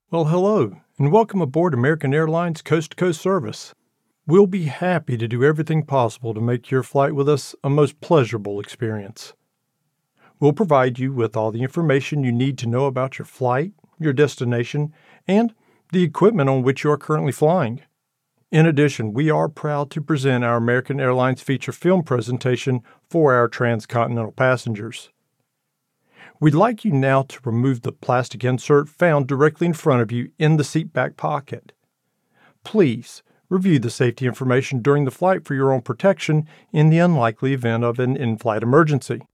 Well, hello, and welcome aboard American Airlines Coast to Coast service. We'll be happy to do everything possible to make your flight with us a most pleasurable experience. We'll provide you with all the information you need to know about your flight, your destination, and the equipment on which you are currently flying. In addition, we are proud to present our American Airlines feature film presentation for our transcontinental passengers. We'd like you now to remove the plastic insert found directly in front of you in the seat back pocket. Please review the safety information during the flight for your own protection in the unlikely event of an in-flight emergency.